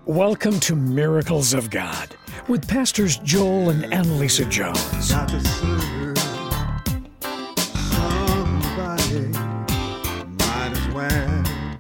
Welcome to Miracles of God with Pastors Joel and Annalisa Jones. Got to serve somebody, might as well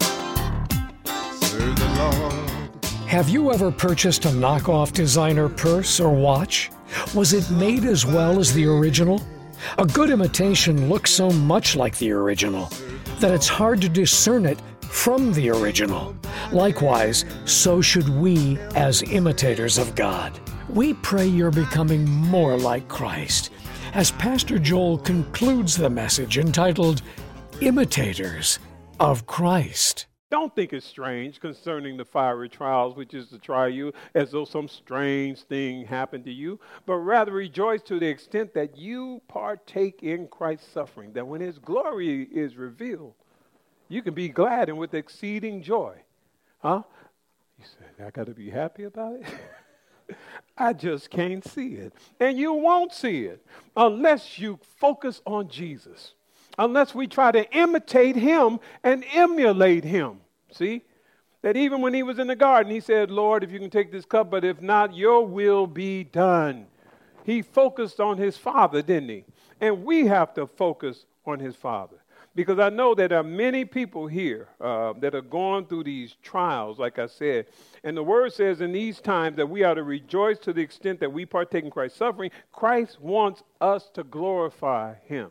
serve the Lord. Have you ever purchased a knockoff designer purse or watch? Was it made as well as the original? A good imitation looks so much like the original that it's hard to discern it from the original. Likewise, so should we as imitators of God. We pray you're becoming more like Christ as Pastor Joel concludes the message entitled, Imitators of Christ. Don't think it's strange concerning the fiery trials, which is to try you as though some strange thing happened to you, but rather rejoice to the extent that you partake in Christ's suffering, that when his glory is revealed, you can be glad and with exceeding joy. Huh? You said, I got to be happy about it? I just can't see it. And you won't see it unless you focus on Jesus. Unless we try to imitate him and emulate him. See? That even when he was in the garden, he said, Lord, if you can take this cup, but if not, your will be done. He focused on his Father, didn't he? And we have to focus on his Father. Because I know that there are many people here that are going through these trials, like I said. And the word says in these times that we are to rejoice to the extent that we partake in Christ's suffering. Christ wants us to glorify him.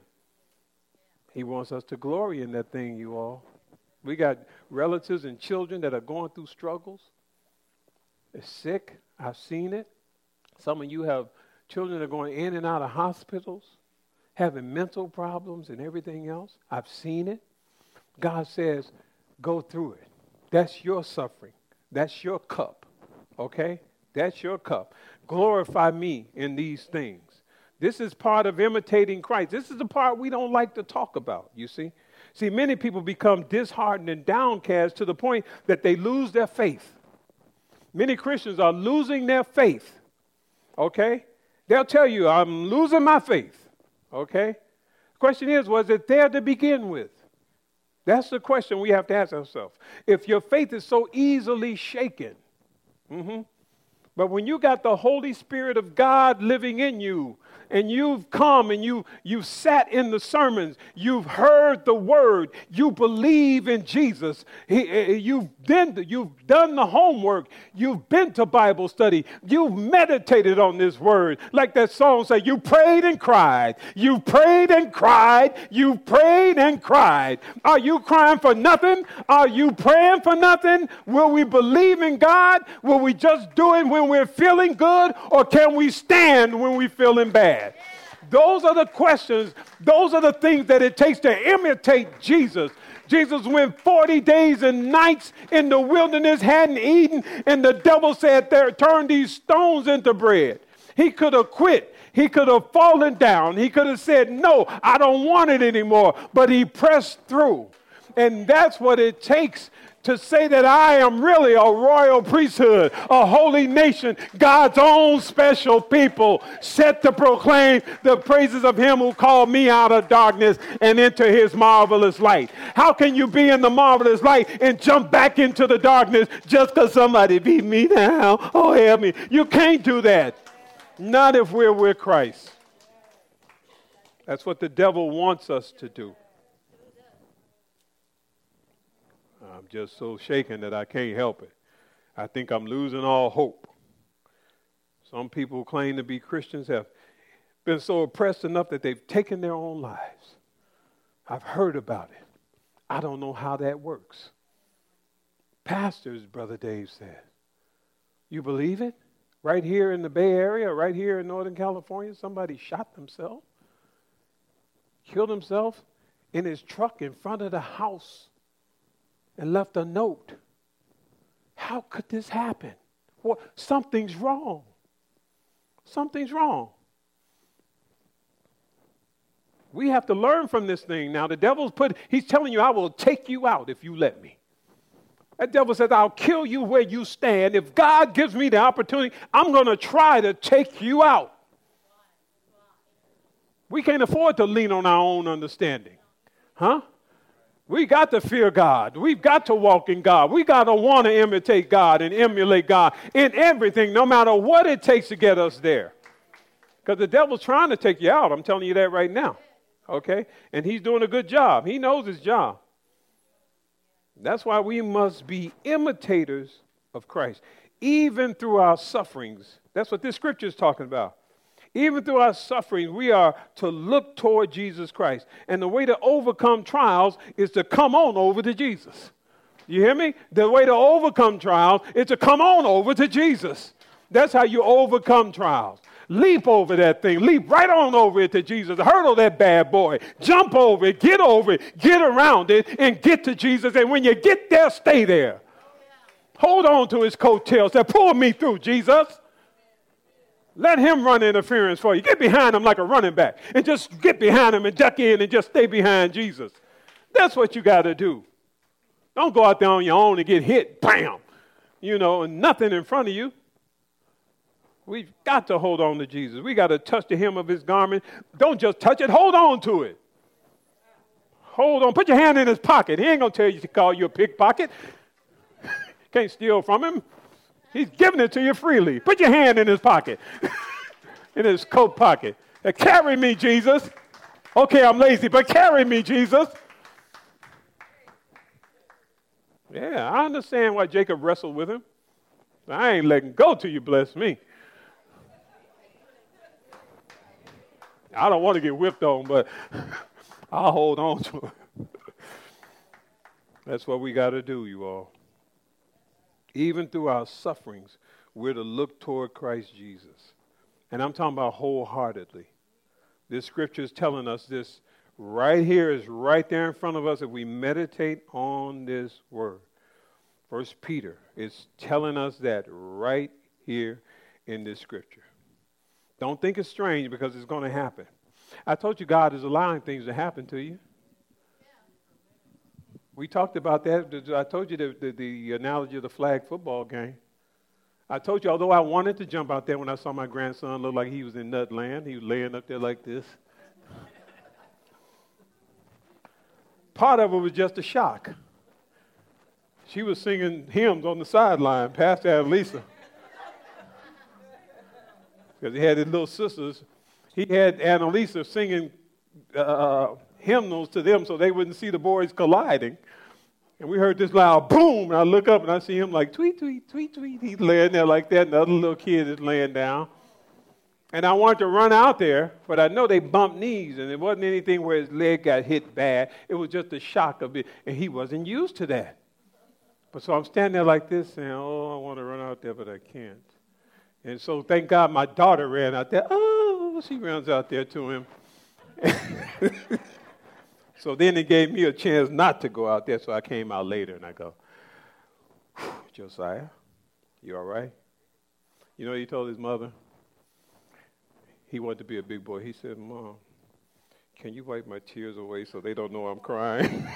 He wants us to glory in that thing, you all. We got relatives and children that are going through struggles. They're sick. I've seen it. Some of you have children that are going in and out of hospitals, having mental problems and everything else. I've seen it. God says, go through it. That's your suffering. That's your cup. Okay? That's your cup. Glorify me in these things. This is part of imitating Christ. This is the part we don't like to talk about, you see. See, many people become disheartened and downcast to the point that they lose their faith. Many Christians are losing their faith. Okay? They'll tell you, I'm losing my faith. Okay? The question is, was it there to begin with? That's the question we have to ask ourselves. If your faith is so easily shaken, but when you got the Holy Spirit of God living in you, and you've come and you've sat in the sermons, you've heard the word, you believe in Jesus, you've done the homework, you've been to Bible study, you've meditated on this word. Like that song said, you prayed and cried, you prayed and cried, you prayed and cried. Are you crying for nothing? Are you praying for nothing? Will we believe in God? Will we just do it when we're feeling good, or can we stand when we're feeling bad? Those are the questions. Those are the things that it takes to imitate Jesus. Jesus went 40 days and nights in the wilderness, hadn't eaten, and the devil said, turn these stones into bread. He could have quit. He could have fallen down. He could have said, no, I don't want it anymore. But he pressed through. And that's what it takes to say that I am really a royal priesthood, a holy nation, God's own special people, set to proclaim the praises of him who called me out of darkness and into his marvelous light. How can you be in the marvelous light and jump back into the darkness just because somebody beat me down? Oh, help me. You can't do that. Not if we're with Christ. That's what the devil wants us to do. I'm just so shaken that I can't help it. I think I'm losing all hope. Some people who claim to be Christians have been so oppressed enough that they've taken their own lives. I've heard about it. I don't know how that works. Pastors, Brother Dave said. You believe it? Right here in the Bay Area, right here in Northern California, somebody shot themselves, killed himself in his truck in front of the house, and left a note. How could this happen? Well, something's wrong. Something's wrong. We have to learn from this thing. Now, the devil's he's telling you, I will take you out if you let me. That devil says, I'll kill you where you stand. If God gives me the opportunity, I'm going to try to take you out. We can't afford to lean on our own understanding. Huh? We got to fear God. We've got to walk in God. We got to want to imitate God and emulate God in everything, no matter what it takes to get us there. Because the devil's trying to take you out. I'm telling you that right now. Okay? And he's doing a good job. He knows his job. That's why we must be imitators of Christ, even through our sufferings. That's what this scripture is talking about. Even through our suffering, we are to look toward Jesus Christ. And the way to overcome trials is to come on over to Jesus. You hear me? The way to overcome trials is to come on over to Jesus. That's how you overcome trials. Leap over that thing. Leap right on over it to Jesus. Hurdle that bad boy. Jump over it. Get around it, and get to Jesus. And when you get there, stay there. Hold on to his coattails. Say, pull me through, Jesus. Let him run interference for you. Get behind him like a running back. And just get behind him and duck in and just stay behind Jesus. That's what you got to do. Don't go out there on your own and get hit. Bam! And nothing in front of you. We've got to hold on to Jesus. We got to touch the hem of his garment. Don't just touch it. Hold on to it. Hold on. Put your hand in his pocket. He ain't going to tell you to call you a pickpocket. Can't steal from him. He's giving it to you freely. Put your hand in his pocket, in his coat pocket. Carry me, Jesus. Okay, I'm lazy, but carry me, Jesus. Yeah, I understand why Jacob wrestled with him. I ain't letting go till you bless me. I don't want to get whipped on, but I'll hold on to it. That's what we got to do, you all. Even through our sufferings, we're to look toward Christ Jesus. And I'm talking about wholeheartedly. This scripture is telling us this right here, is right there in front of us if we meditate on this word. First Peter is telling us that right here in this scripture. Don't think it's strange, because it's going to happen. I told you God is allowing things to happen to you. We talked about that. I told you the analogy of the flag football game. I told you, although I wanted to jump out there when I saw my grandson look like he was in nut land, he was laying up there like this. Part of it was just a shock. She was singing hymns on the sideline, Pastor Annalisa. Because he had his little sisters. He had Annalisa singing hymnals to them so they wouldn't see the boys colliding. And we heard this loud boom, and I look up and I see him like tweet, tweet, tweet, tweet. He's laying there like that, and the other little kid is laying down. And I wanted to run out there, but I know they bumped knees, and it wasn't anything where his leg got hit bad. It was just the shock of it, and he wasn't used to that. But so I'm standing there like this saying, oh, I want to run out there, but I can't. And so thank God my daughter ran out there. Oh, she runs out there to him. So then it gave me a chance not to go out there, so I came out later, and I go, Josiah, you all right? You know what he told his mother? He wanted to be a big boy. He said, Mom, can you wipe my tears away so they don't know I'm crying?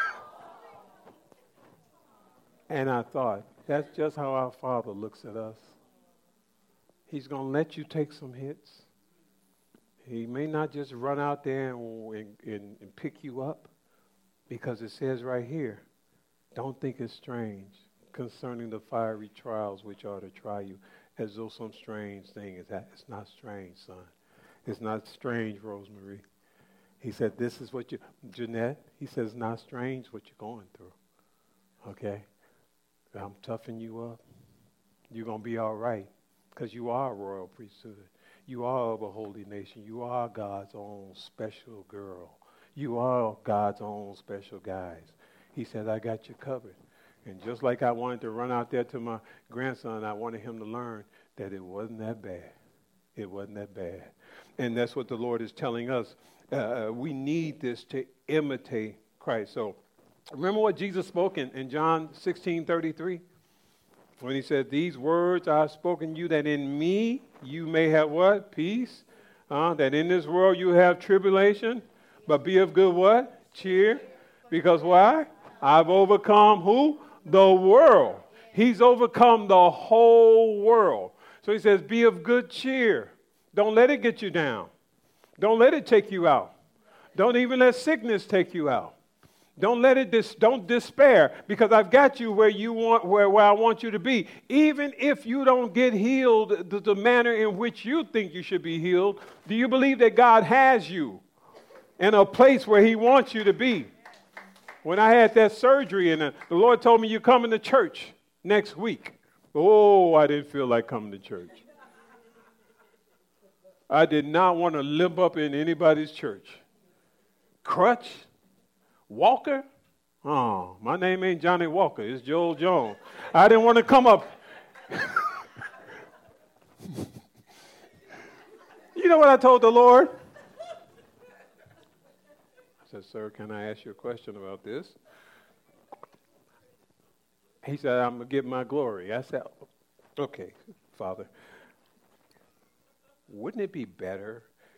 And I thought, that's just how our Father looks at us. He's going to let you take some hits. He may not just run out there and pick you up, because it says right here, don't think it's strange concerning the fiery trials which are to try you, as though some strange thing is that. It's not strange, son. It's not strange, Rosemary. He said, this is what Jeanette, he says, it's not strange what you're going through. Okay? I'm toughing you up. You're going to be all right, because you are a royal priesthood. You are of a holy nation. You are God's own special girl. You are God's own special guys. He said, I got you covered. And just like I wanted to run out there to my grandson, I wanted him to learn that it wasn't that bad. It wasn't that bad. And that's what the Lord is telling us. We need this to imitate Christ. So remember what Jesus spoke in John 16:33? When he said, these words I have spoken to you, that in me you may have what? Peace. That in this world you have tribulation, but be of good what? Cheer. Because why? I've overcome who? The world. He's overcome the whole world. So he says, be of good cheer. Don't let it get you down. Don't let it take you out. Don't even let sickness take you out. Don't let it don't despair, because I've got you where I want you to be. Even if you don't get healed the manner in which you think you should be healed, do you believe that God has you in a place where he wants you to be? When I had that surgery and the Lord told me you're coming to church next week. Oh, I didn't feel like coming to church. I did not want to limp up in anybody's church. Crutch? Walker? Oh, my name ain't Johnny Walker. It's Joel Jones. I didn't want to come up. You know what I told the Lord? I said, sir, can I ask you a question about this? He said, I'm going to get my glory. I said, okay, Father, wouldn't it be better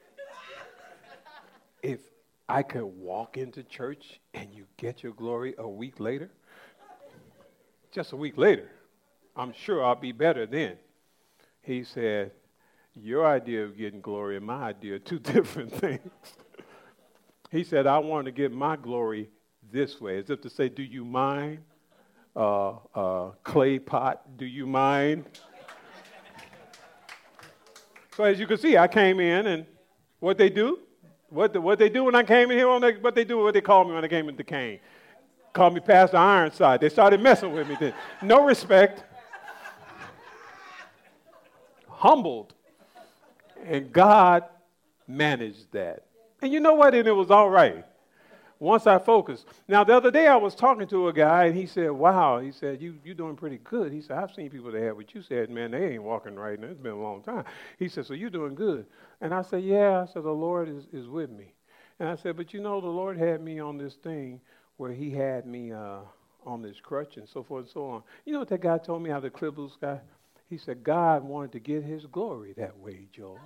if I could walk into church and you get your glory a week later? Just a week later. I'm sure I'll be better then. He said, your idea of getting glory and my idea are two different things. He said, I want to get my glory this way, as if to say, do you mind? Clay pot, do you mind? So as you can see, I came in, and what they do? What they do when I came in here? What they called me when I came into Kane? Called me Pastor Ironside. They started messing with me then. No respect. Humbled. And God managed that. And you know what? And it was all right. Once I focused. Now, the other day I was talking to a guy, and he said, wow, he said, you're doing pretty good. He said, I've seen people that had what you said, man, they ain't walking right now. It's been a long time. He said, so you're doing good. And I said, yeah. I said, the Lord is with me. And I said, but you know, the Lord had me on this thing where he had me on this crutch and so forth and so on. You know what that guy told me out of the Clear Blue Sky? He said, God wanted to get his glory that way, Joel.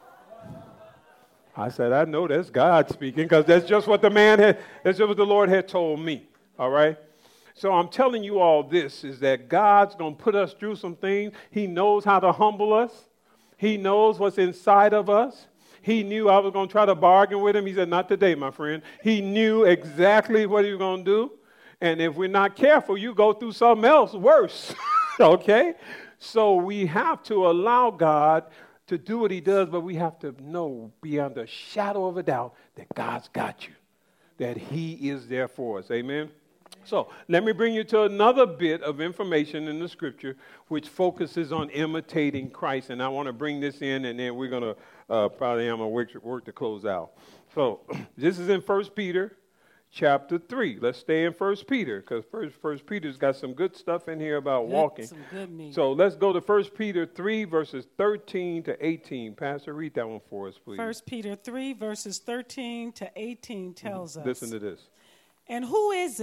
I said, I know that's God speaking, because that's just what that's just what the Lord had told me, all right? So I'm telling you all this, is that God's going to put us through some things. He knows how to humble us. He knows what's inside of us. He knew I was going to try to bargain with him. He said, not today, my friend. He knew exactly what he was going to do. And if we're not careful, you go through something else worse, okay? So we have to allow God to do what he does, but we have to know beyond a shadow of a doubt that God's got you, that he is there for us. Amen? So let me bring you to another bit of information in the scripture which focuses on imitating Christ. And I want to bring this in, and then we're going to probably I'm going to work to close out. So this is in 1 Peter chapter 3. Let's stay in 1 Peter, because First Peter's got some good stuff in here about walking. Some good meat. So let's go to 1 Peter 3, verses 13 to 18. Pastor, read that one for us, please. 1 Peter 3, verses 13 to 18 tells us. Listen to this. And who is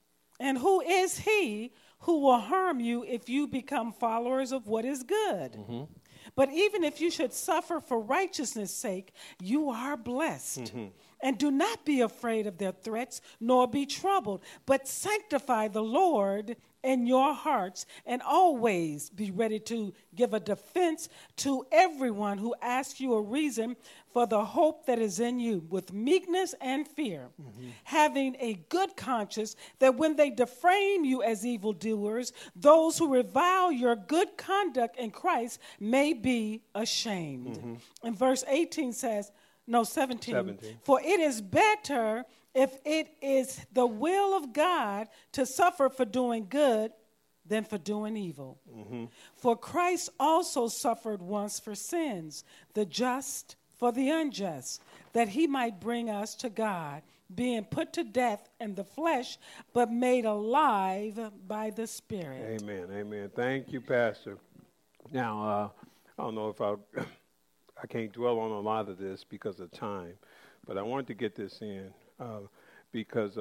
he who will harm you if you become followers of what is good? Mm-hmm. But even if you should suffer for righteousness' sake, you are blessed. Mm-hmm. And do not be afraid of their threats, nor be troubled, but sanctify the Lord in your hearts, and always be ready to give a defense to everyone who asks you a reason for the hope that is in you, with meekness and fear, having a good conscience, that when they defame you as evildoers, those who revile your good conduct in Christ may be ashamed. Mm-hmm. And verse 18 says, no, 17. For it is better, if it is the will of God, to suffer for doing good than for doing evil. Mm-hmm. For Christ also suffered once for sins, the just for the unjust, that he might bring us to God, being put to death in the flesh, but made alive by the Spirit. Amen, amen. Thank you, Pastor. Now, I don't know if I can't dwell on a lot of this because of time, but I wanted to get this in because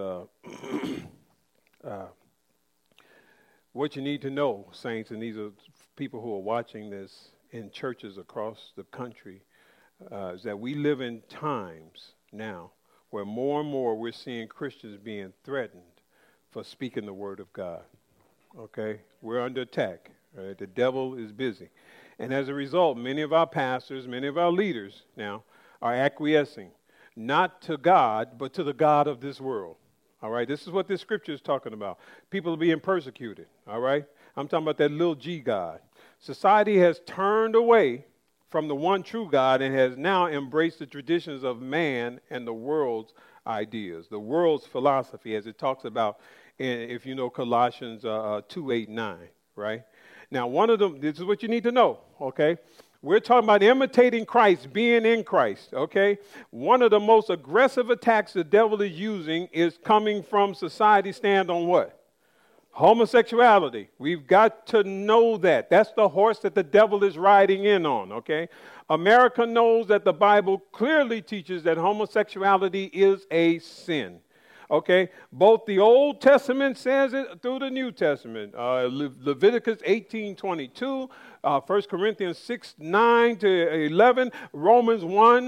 what you need to know, saints, and these are people who are watching this in churches across the country, is that we live in times now where more and more we're seeing Christians being threatened for speaking the word of God. Okay? We're under attack. Right? The devil is busy. And as a result, many of our pastors, many of our leaders now are acquiescing, not to God, but to the God of this world. All right, this is what this scripture is talking about. People are being persecuted. All right, I'm talking about that little G God. Society has turned away from the one true God and has now embraced the traditions of man and the world's ideas, the world's philosophy, as it talks about, if you know Colossians 2:8-9, right? Now, one of them, this is what you need to know, okay? We're talking about imitating Christ, being in Christ, okay? One of the most aggressive attacks the devil is using is coming from society stand on what? Homosexuality. We've got to know that. That's the horse that the devil is riding in on, okay? America knows that the Bible clearly teaches that homosexuality is a sin. Okay, both the Old Testament says it through the New Testament. Leviticus 18:22, 1 Corinthians 6:9-11, Romans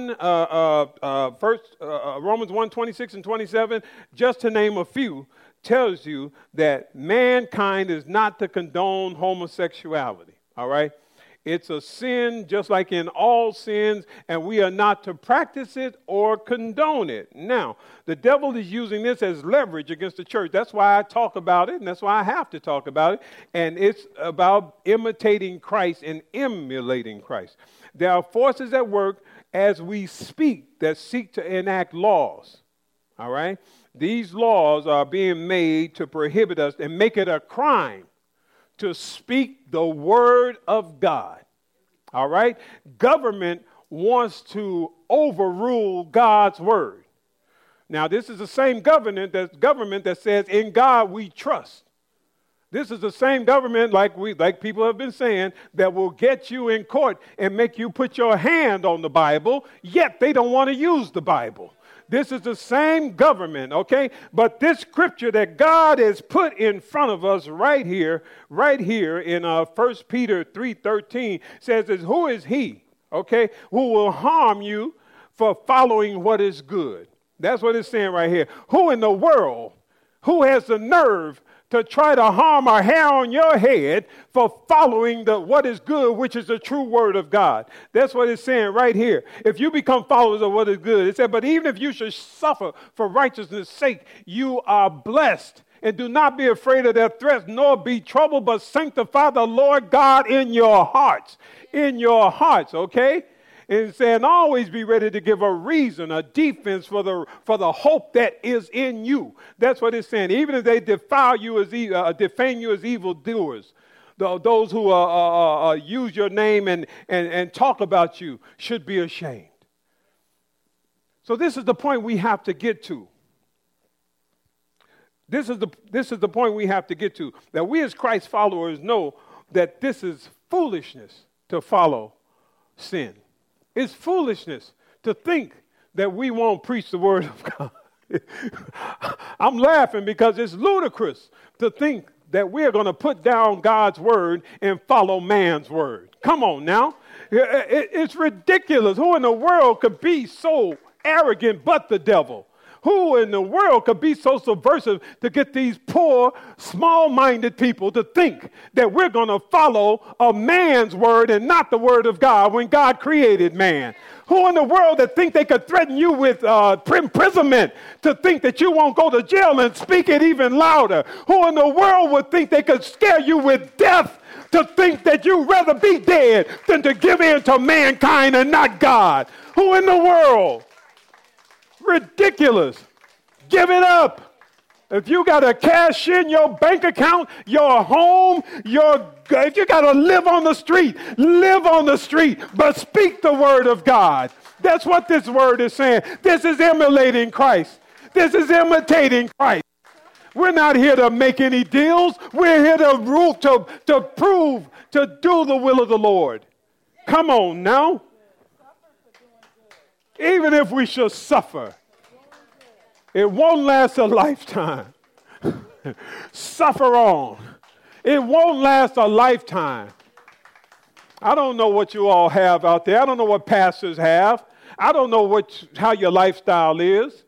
1:26 and 27, just to name a few, tells you that mankind is not to condone homosexuality. All right. It's a sin just like in all sins, and we are not to practice it or condone it. Now, the devil is using this as leverage against the church. That's why I talk about it, and that's why I have to talk about it. And it's about imitating Christ and emulating Christ. There are forces at work as we speak that seek to enact laws. All right? These laws are being made to prohibit us and make it a crime to speak the word of God. All right? Government wants to overrule God's word. Now, this is the same government that says, in God we trust. This is the same government, like people have been saying, that will get you in court and make you put your hand on the Bible, yet they don't want to use the Bible. This is the same government, okay? But this scripture that God has put in front of us right here in 1 Peter 3:13 says, who is he, okay, who will harm you for following what is good? That's what it's saying right here. Who in the world, who has the nerve to try to harm a hair on your head for following what is good, which is the true word of God? That's what it's saying right here. If you become followers of what is good, it said, but even if you should suffer for righteousness' sake, you are blessed. And do not be afraid of their threats, nor be troubled, but sanctify the Lord God in your hearts. In your hearts, okay? And saying, always be ready to give a reason, a defense for the hope that is in you. That's what it's saying. Even if they defame you as evildoers, those who use your name and talk about you should be ashamed. So this is the point we have to get to. This is the point we have to get to. That we as Christ followers know that this is foolishness to follow sin. It's foolishness to think that we won't preach the word of God. I'm laughing because it's ludicrous to think that we're going to put down God's word and follow man's word. Come on now. It's ridiculous. Who in the world could be so arrogant but the devil? Who in the world could be so subversive to get these poor, small-minded people to think that we're going to follow a man's word and not the word of God when God created man? Who in the world that think they could threaten you with imprisonment to think that you won't go to jail and speak it even louder? Who in the world would think they could scare you with death to think that you'd rather be dead than to give in to mankind and not God? Who in the world? Ridiculous. Give it up. If you got to cash in your bank account, your home, if you got to live on the street, but speak the word of God. That's what this word is saying. This is emulating Christ. This is imitating Christ. We're not here to make any deals. We're here to rule, to prove, to do the will of the Lord. Come on now. Even if we should suffer, it won't last a lifetime. Suffer on. It won't last a lifetime. I don't know what you all have out there. I don't know what pastors have. I don't know how your lifestyle is.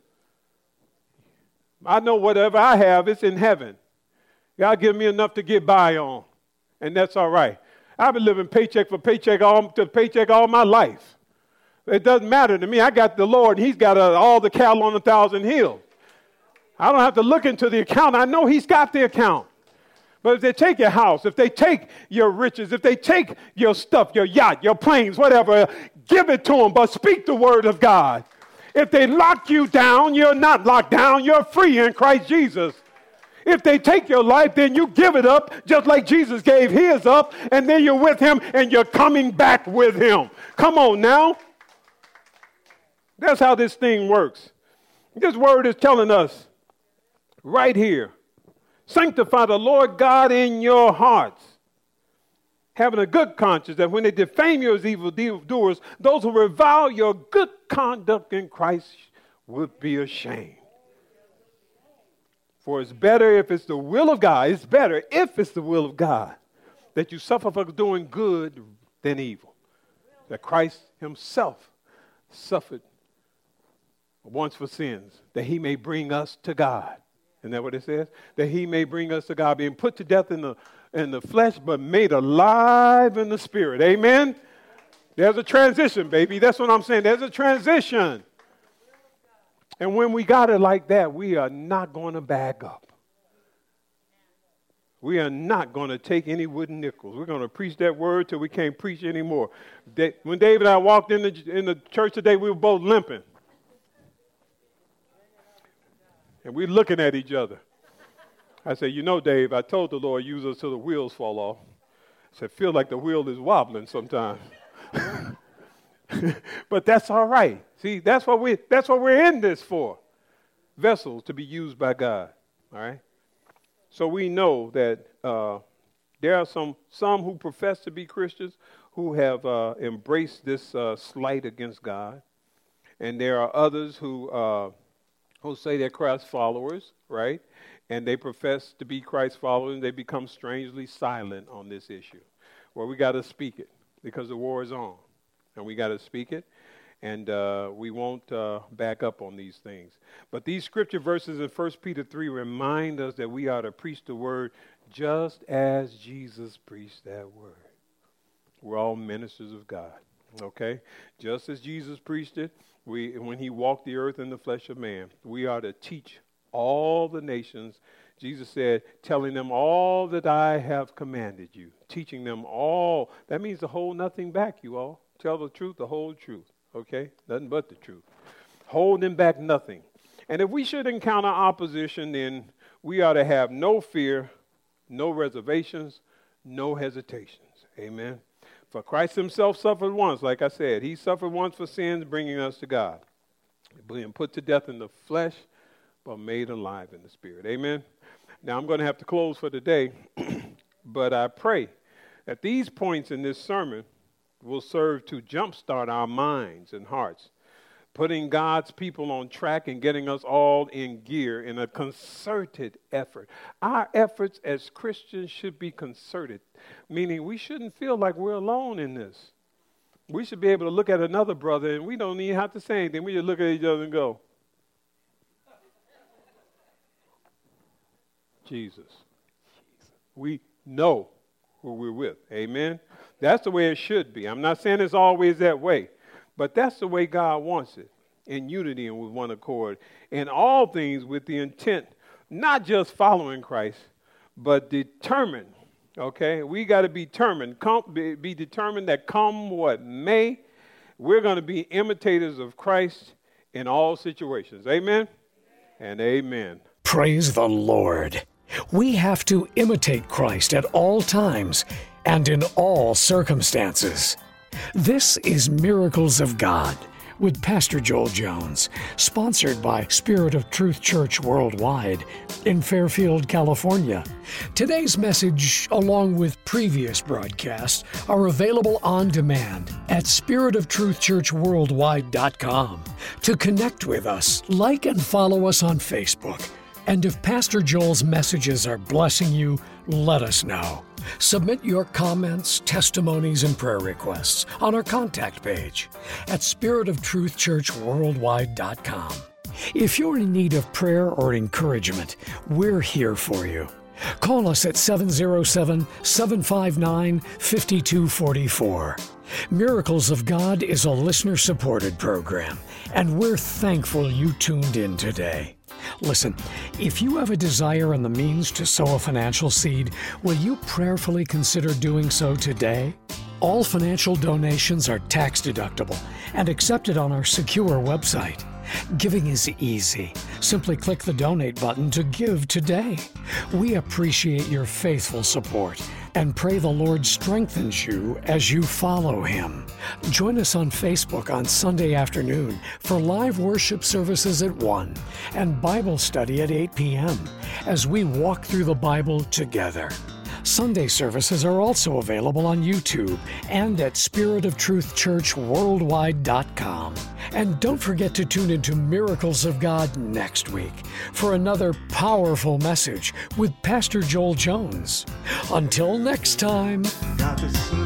I know whatever I have, it's in heaven. God give me enough to get by on, and that's all right. I've been living paycheck for paycheck all my life. It doesn't matter to me. I got the Lord, and he's got all the cattle on 1,000 hills. I don't have to look into the account. I know he's got the account. But if they take your house, if they take your riches, if they take your stuff, your yacht, your planes, whatever, give it to them, but speak the word of God. If they lock you down, you're not locked down. You're free in Christ Jesus. If they take your life, then you give it up just like Jesus gave his up, and then you're with him and you're coming back with him. Come on now. That's how this thing works. This word is telling us right here, sanctify the Lord God in your hearts, having a good conscience, that when they defame you as evildoers, those who revile your good conduct in Christ would be ashamed. For it's better if it's the will of God, it's better if it's the will of God that you suffer for doing good than evil. That Christ himself suffered once for sins, that he may bring us to God. Isn't that what it says? That he may bring us to God, being put to death in the flesh, but made alive in the spirit. Amen? There's a transition, baby. That's what I'm saying. There's a transition. And when we got it like that, we are not going to back up. We are not going to take any wooden nickels. We're going to preach that word till we can't preach anymore. When Dave and I walked in the church today, we were both limping. And we're looking at each other. I said, you know, Dave, I told the Lord, use us till the wheels fall off. I said, feel like the wheel is wobbling sometimes. But that's all right. See, that's what we're in this for. Vessels to be used by God. All right? So we know that there are some who profess to be Christians who have embraced this slight against God. And there are others who say they're Christ followers, right? And they profess to be Christ followers, and they become strangely silent on this issue. Well, we got to speak it because the war is on. And we got to speak it, and we won't back up on these things. But these scripture verses in 1 Peter 3 remind us that we are to preach the word just as Jesus preached that word. We're all ministers of God, okay? Just as Jesus preached it, when he walked the earth in the flesh of man, we are to teach all the nations. Jesus said, telling them all that I have commanded you, teaching them all. That means to hold nothing back, you all. Tell the truth, the whole truth, okay? Nothing but the truth. Holding back nothing. And if we should encounter opposition, then we ought to have no fear, no reservations, no hesitations. Amen. For Christ himself suffered once, like I said. He suffered once for sins, bringing us to God. Being put to death in the flesh, but made alive in the spirit. Amen. Now, I'm going to have to close for today, but I pray that these points in this sermon will serve to jumpstart our minds and hearts, putting God's people on track and getting us all in gear in a concerted effort. Our efforts as Christians should be concerted, meaning we shouldn't feel like we're alone in this. We should be able to look at another brother, and we don't even have to say anything. We just look at each other and go, Jesus. We know who we're with. Amen? That's the way it should be. I'm not saying it's always that way, but that's the way God wants it, in unity and with one accord, in all things with the intent, not just following Christ, but determined, okay? We got to be determined, be determined that come what may, we're going to be imitators of Christ in all situations. Amen? And amen. Praise the Lord. We have to imitate Christ at all times and in all circumstances. This is Miracles of God with Pastor Joel Jones, sponsored by Spirit of Truth Church Worldwide in Fairfield, California. Today's message, along with previous broadcasts, are available on demand at spiritoftruthchurchworldwide.com. To connect with us, like and follow us on Facebook. And if Pastor Joel's messages are blessing you, let us know. Submit your comments, testimonies, and prayer requests on our contact page at spiritoftruthchurchworldwide.com. If you're in need of prayer or encouragement, we're here for you. Call us at 707-759-5244. Miracles of God is a listener-supported program, and we're thankful you tuned in today. Listen, if you have a desire and the means to sow a financial seed, will you prayerfully consider doing so today? All financial donations are tax deductible and accepted on our secure website. Giving is easy. Simply click the donate button to give today. We appreciate your faithful support and pray the Lord strengthens you as you follow Him. Join us on Facebook on Sunday afternoon for live worship services at 1 and Bible study at 8 p.m. as we walk through the Bible together. Sunday services are also available on YouTube and at SpiritofTruthChurchWorldwide.com. And don't forget to tune into Miracles of God next week for another powerful message with Pastor Joel Jones. Until next time. Got to